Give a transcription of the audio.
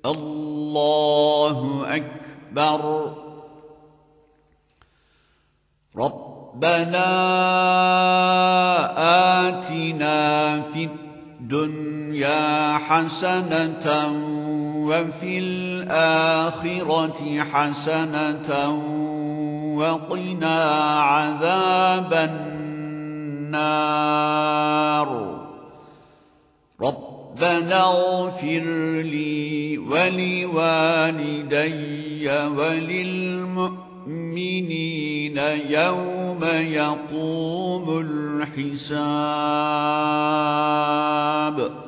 الله أكبر. ربنا آتنا في الدنيا حسنة وفي الآخرة حسنة وقنا عذاب النار. ربنا اغفر لي ولوالدي وللمؤمنين يوم يقوم الحساب.